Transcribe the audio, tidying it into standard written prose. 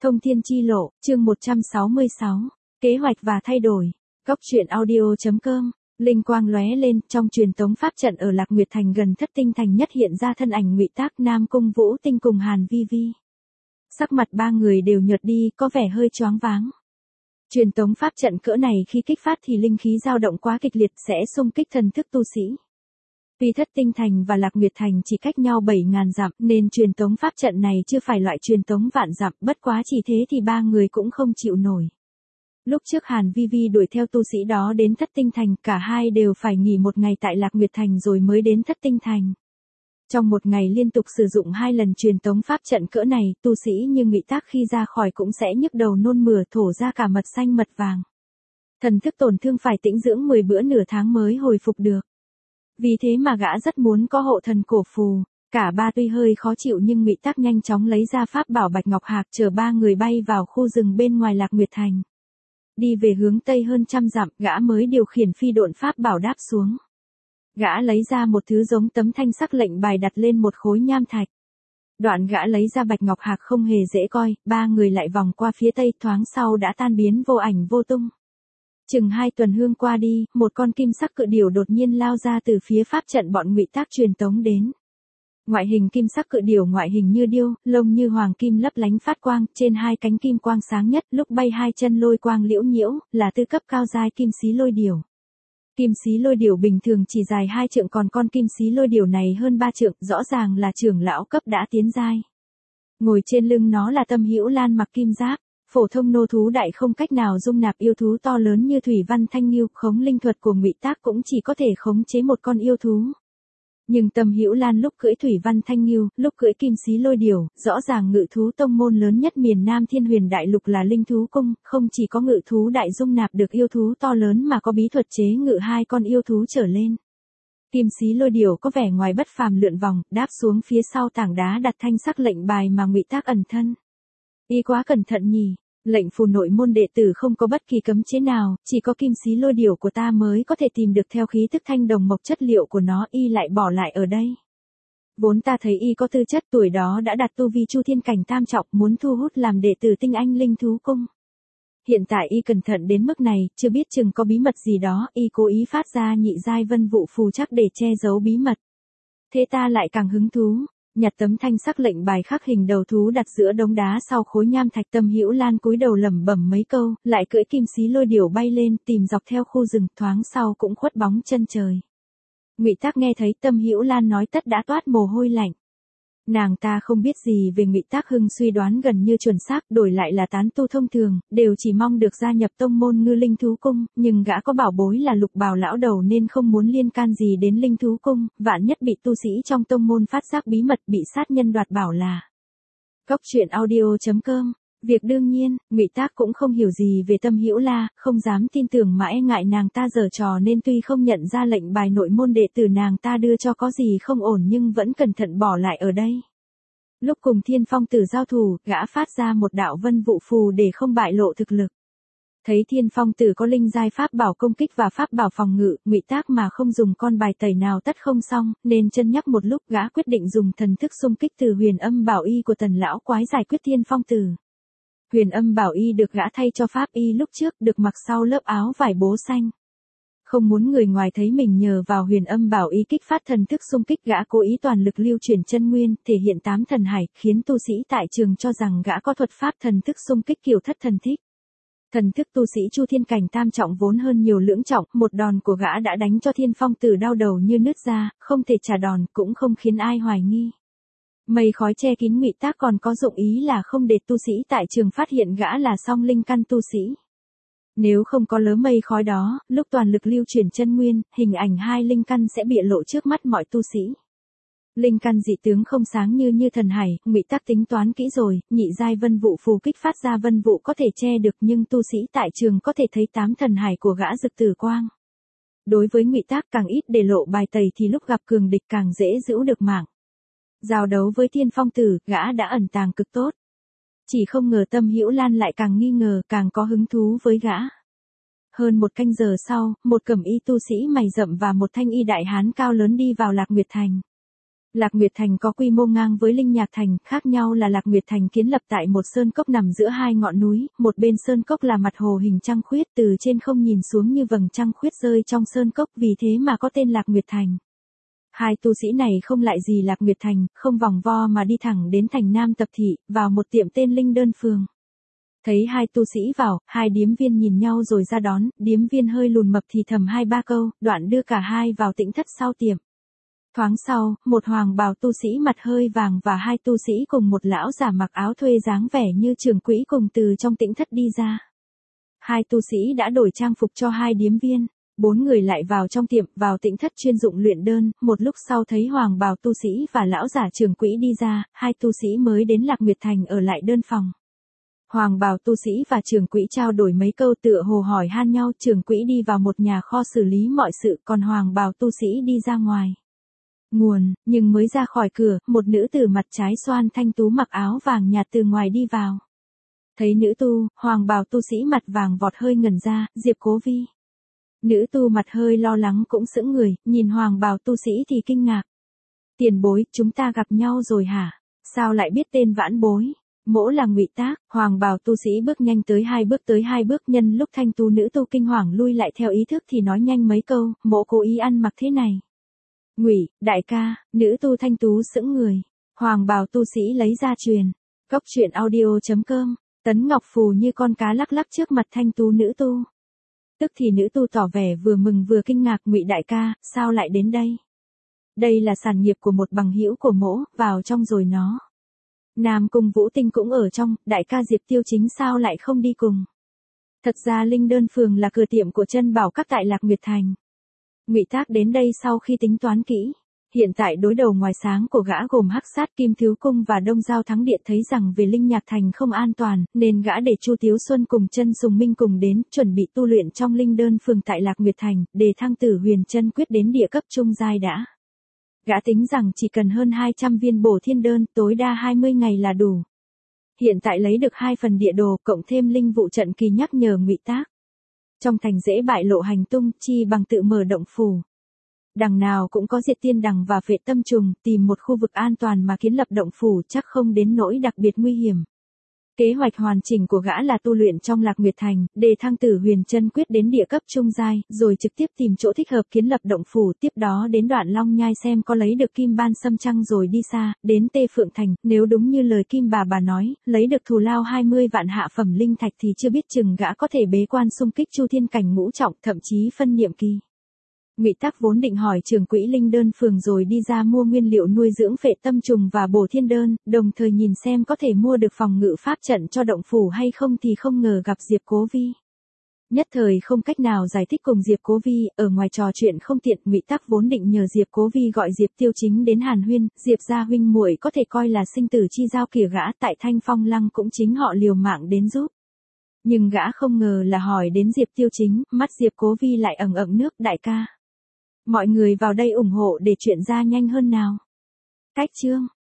Thông thiên chi lộ, chương 166, kế hoạch và thay đổi. Góc truyện audio.com, linh quang lóe lên, trong truyền tống pháp trận ở Lạc Nguyệt Thành gần Thất Tinh Thành nhất hiện ra thân ảnh Ngụy Tác, Nam Cung Vũ Tinh cùng Hàn Vi Vi. Sắc mặt ba người đều nhợt đi, có vẻ hơi choáng váng. Truyền tống pháp trận cỡ này khi kích phát thì linh khí dao động quá kịch liệt sẽ xung kích thần thức tu sĩ. Vì Thất Tinh Thành và Lạc Nguyệt Thành chỉ cách nhau 7.000 dặm nên truyền tống pháp trận này chưa phải loại truyền tống vạn dặm, bất quá chỉ thế thì ba người cũng không chịu nổi. Lúc trước Hàn Vi Vi đuổi theo tu sĩ đó đến Thất Tinh Thành, cả hai đều phải nghỉ một ngày tại Lạc Nguyệt Thành rồi mới đến Thất Tinh Thành. Trong một ngày liên tục sử dụng 2 lần truyền tống pháp trận cỡ này, tu sĩ như Ngụy Tác khi ra khỏi cũng sẽ nhức đầu nôn mửa, thổ ra cả mật xanh mật vàng. Thần thức tổn thương phải tĩnh dưỡng 10 bữa nửa tháng mới hồi phục được. Vì thế mà gã rất muốn có hộ thần cổ phù. Cả ba tuy hơi khó chịu nhưng Ngụy Tác nhanh chóng lấy ra pháp bảo Bạch Ngọc Hạc chở ba người bay vào khu rừng bên ngoài Lạc Nguyệt Thành. Đi về hướng tây hơn 100 dặm, gã mới điều khiển phi độn pháp bảo đáp xuống. Gã lấy ra một thứ giống tấm thanh sắc lệnh bài đặt lên một khối nham thạch. Đoạn gã lấy ra Bạch Ngọc Hạc không hề dễ coi, ba người lại vòng qua phía tây, thoáng sau đã tan biến vô ảnh vô tung. Chừng 2 tuần hương qua đi, một con kim sắc cự điểu đột nhiên lao ra từ phía pháp trận bọn Ngụy Tác truyền tống đến. Ngoại hình kim sắc cự điểu ngoại hình như điêu, lông như hoàng kim lấp lánh phát quang, trên 2 cánh kim quang sáng nhất, lúc bay 2 chân lôi quang liễu nhiễu, là tư cấp cao giai kim xí lôi điểu. Kim xí lôi điểu bình thường chỉ dài 2 trượng, còn con kim xí lôi điểu này hơn 3 trượng, rõ ràng là trưởng lão cấp đã tiến giai. Ngồi trên lưng nó là Tâm Hữu Lan mặc kim giáp. Phổ thông nô thú đại không cách nào dung nạp yêu thú to lớn như Thủy Văn Thanh Ngưu, khống linh thuật của Ngụy Tác cũng chỉ có thể khống chế một con yêu thú. Nhưng Tâm Hữu Lan lúc cưỡi Thủy Văn Thanh Ngưu, lúc cưỡi kim xí lôi điểu, rõ ràng ngự thú tông môn lớn nhất miền Nam Thiên Huyền Đại Lục là Linh Thú Cung, không chỉ có ngự thú đại dung nạp được yêu thú to lớn mà có bí thuật chế ngự 2 con yêu thú trở lên. Kim xí lôi điểu có vẻ ngoài bất phàm lượn vòng, đáp xuống phía sau tảng đá đặt thanh sắc lệnh bài mà Ngụy Tác ẩn thân. Y quá cẩn thận nhỉ. Lệnh phù nội môn đệ tử không có bất kỳ cấm chế nào, chỉ có kim xí lôi điểu của ta mới có thể tìm được theo khí tức thanh đồng mộc chất liệu của nó, y lại bỏ lại ở đây. Vốn ta thấy y có tư chất, tuổi đó đã đạt tu vi Chu Thiên cảnh tam trọng, muốn thu hút làm đệ tử tinh anh Linh Thú Cung. Hiện tại y cẩn thận đến mức này, chưa biết chừng có bí mật gì đó, y cố ý phát ra nhị giai vân vụ phù chắc để che giấu bí mật. Thế ta lại càng hứng thú. Nhặt tấm thanh sắc lệnh bài khắc hình đầu thú đặt giữa đống đá sau khối nham thạch, Tâm Hữu Lan cúi đầu lẩm bẩm mấy câu, lại cưỡi kim xí lôi điểu bay lên, tìm dọc theo khu rừng, thoáng sau cũng khuất bóng chân trời. Ngụy Tác nghe thấy Tâm Hữu Lan nói tất đã toát mồ hôi lạnh. Nàng ta không biết gì về Ngụy Tác Hưng, suy đoán gần như chuẩn xác, đổi lại là tán tu thông thường, đều chỉ mong được gia nhập tông môn Ngư Linh Thú Cung, nhưng gã có bảo bối là Lục Bào lão đầu nên không muốn liên can gì đến Linh Thú Cung, vạn nhất bị tu sĩ trong tông môn phát giác bí mật, bị sát nhân đoạt bảo là. Góc truyện audio.com. Việc đương nhiên, Ngụy Tác cũng không hiểu gì về Tâm Hữu La, không dám tin tưởng mà e ngại nàng ta giở trò nên tuy không nhận ra lệnh bài nội môn đệ tử nàng ta đưa cho có gì không ổn nhưng vẫn cẩn thận bỏ lại ở đây. Lúc cùng Thiên Phong Tử giao thủ, gã phát ra một đạo vân vụ phù để không bại lộ thực lực. Thấy Thiên Phong Tử có linh giai pháp bảo công kích và pháp bảo phòng ngự, Ngụy Tác mà không dùng con bài tẩy nào tất không xong, nên chân nhắc một lúc, gã quyết định dùng thần thức xung kích từ Huyền Âm Bảo Y của Tần lão quái giải quyết Thiên Phong Tử. Huyền Âm Bảo Y được gã thay cho pháp y lúc trước, được mặc sau lớp áo vải bố xanh. Không muốn người ngoài thấy mình nhờ vào Huyền Âm Bảo Y kích phát thần thức xung kích, gã cố ý toàn lực lưu chuyển chân nguyên, thể hiện 8 thần hải, khiến tu sĩ tại trường cho rằng gã có thuật pháp thần thức xung kích kiểu thất thần thích. Thần thức tu sĩ Chu Thiên cảnh tam trọng vốn hơn nhiều lưỡng trọng, một đòn của gã đã đánh cho Thiên Phong Tử đau đầu như nứt ra, không thể trả đòn, cũng không khiến ai hoài nghi. Mây khói che kín Ngụy Tác còn có dụng ý là không để tu sĩ tại trường phát hiện gã là song linh căn tu sĩ. Nếu không có lớ mây khói đó, lúc toàn lực lưu chuyển chân nguyên, hình ảnh 2 linh căn sẽ bịa lộ trước mắt mọi tu sĩ. Linh căn dị tướng không sáng như thần hải, Ngụy Tác tính toán kỹ rồi, nhị giai vân vụ phù kích phát ra vân vụ có thể che được, nhưng tu sĩ tại trường có thể thấy 8 thần hải của gã rực tử quang. Đối với Ngụy Tác càng ít để lộ bài tẩy thì lúc gặp cường địch càng dễ giữ được mạng. Giao đấu với Thiên Phong Tử, gã đã ẩn tàng cực tốt. Chỉ không ngờ Tâm Hữu Lan lại càng nghi ngờ, càng có hứng thú với gã. Hơn 1 canh giờ sau, một cẩm y tu sĩ mày rậm và một thanh y đại hán cao lớn đi vào Lạc Nguyệt Thành. Lạc Nguyệt Thành có quy mô ngang với Linh Nhạc Thành, khác nhau là Lạc Nguyệt Thành kiến lập tại một sơn cốc nằm giữa hai ngọn núi, một bên sơn cốc là mặt hồ hình trăng khuyết, từ trên không nhìn xuống như vầng trăng khuyết rơi trong sơn cốc, vì thế mà có tên Lạc Nguyệt Thành. Hai tu sĩ này không lại gì Lạc Nguyệt Thành, không vòng vo mà đi thẳng đến thành Nam Tập Thị, vào một tiệm tên Linh Đơn Phường. Thấy hai tu sĩ vào, hai điếm viên nhìn nhau rồi ra đón, điếm viên hơi lùn mập thì thầm hai ba câu, đoạn đưa cả hai vào tĩnh thất sau tiệm. Thoáng sau, một hoàng bào tu sĩ mặt hơi vàng và hai tu sĩ cùng một lão giả mặc áo thuê dáng vẻ như trưởng quỹ cùng từ trong tĩnh thất đi ra. Hai tu sĩ đã đổi trang phục cho hai điếm viên. Bốn người lại vào trong tiệm, vào tĩnh thất chuyên dụng luyện đơn, một lúc sau thấy hoàng bào tu sĩ và lão giả trưởng quỹ đi ra, hai tu sĩ mới đến Lạc Nguyệt Thành ở lại đơn phòng. Hoàng bào tu sĩ và trưởng quỹ trao đổi mấy câu tựa hồ hỏi han nhau, trưởng quỹ đi vào một nhà kho xử lý mọi sự, còn hoàng bào tu sĩ đi ra ngoài nguồn, nhưng mới ra khỏi cửa, một nữ tử mặt trái xoan thanh tú mặc áo vàng nhạt từ ngoài đi vào. Thấy nữ tu, hoàng bào tu sĩ mặt vàng vọt hơi ngẩn ra, Diệp Cố Vi. Nữ tu mặt hơi lo lắng cũng sững người, nhìn hoàng bào tu sĩ thì kinh ngạc. Tiền bối, chúng ta gặp nhau rồi hả? Sao lại biết tên vãn bối? Mỗ là ngụy tác. Hoàng bào tu sĩ bước nhanh tới hai bước, nhân lúc thanh tú nữ tu kinh hoàng lui lại theo ý thức thì nói nhanh mấy câu, mỗ cố ý ăn mặc thế này. Ngụy, đại ca. Nữ tu thanh tú sững người. Hoàng bào tu sĩ lấy ra truyền. Góc truyện audio.com. Tấn Ngọc Phù như con cá lắc lắc trước mặt thanh tú nữ tu. Tức thì nữ tu tỏ vẻ vừa mừng vừa kinh ngạc, Ngụy đại ca, sao lại đến đây? Đây là sản nghiệp của một bằng hữu của mỗ, vào trong rồi nó. Nam Cung Vũ Tinh cũng ở trong, đại ca Diệp Tiêu Chính sao lại không đi cùng? Thật ra Linh Đơn Phường là cửa tiệm của Chân Bảo Các tại Lạc Nguyệt Thành. Ngụy Tác đến đây sau khi tính toán kỹ. Hiện tại đối đầu ngoài sáng của gã gồm Hắc Sát Kim Thiếu Cung và Đông Giao Thắng Điện thấy rằng về Linh Nhạc Thành không an toàn, nên gã để Chu Tiếu Xuân cùng Chân Sùng Minh cùng đến, chuẩn bị tu luyện trong Linh Đơn Phường tại Lạc Nguyệt Thành, để thăng tử huyền chân quyết đến địa cấp trung giai đã. Gã tính rằng chỉ cần hơn 200 viên bổ thiên đơn, tối đa 20 ngày là đủ. Hiện tại lấy được 2 phần địa đồ, cộng thêm linh vụ trận kỳ nhắc nhở Ngụy Tác. Trong thành dễ bại lộ hành tung, chi bằng tự mở động phủ. Đằng nào cũng có diệt tiên đằng và vệ tâm trùng, tìm một khu vực an toàn mà kiến lập động phủ chắc không đến nỗi đặc biệt nguy hiểm. Kế hoạch hoàn chỉnh của gã là tu luyện trong Lạc Nguyệt Thành, để thăng tử huyền chân quyết đến địa cấp trung giai, rồi trực tiếp tìm chỗ thích hợp kiến lập động phủ, tiếp đó đến Đoạn Long Nhai xem có lấy được kim ban sâm trăng rồi đi xa, đến Tê Phượng Thành, nếu đúng như lời Kim bà nói, lấy được thù lao 20 vạn hạ phẩm linh thạch thì chưa biết chừng gã có thể bế quan xung kích Chu Thiên cảnh ngũ trọng, thậm chí phân niệm kỳ. Ngụy Tác vốn định hỏi trưởng quỹ Linh Đơn Phường rồi đi ra mua nguyên liệu nuôi dưỡng phệ tâm trùng và bổ thiên đơn, đồng thời nhìn xem có thể mua được phòng ngự pháp trận cho động phủ hay không thì không ngờ gặp Diệp Cố Vi. Nhất thời không cách nào giải thích cùng Diệp Cố Vi, ở ngoài trò chuyện không tiện, Ngụy Tác vốn định nhờ Diệp Cố Vi gọi Diệp Tiêu Chính đến hàn huyên, Diệp gia huynh muội có thể coi là sinh tử chi giao kìa, gã tại Thanh Phong Lăng cũng chính họ liều mạng đến giúp. Nhưng gã không ngờ là hỏi đến Diệp Tiêu Chính, mắt Diệp Cố Vi lại ẩn ẩn nước, đại ca. Mọi người vào đây ủng hộ để chuyện ra nhanh hơn nào. Cách chương.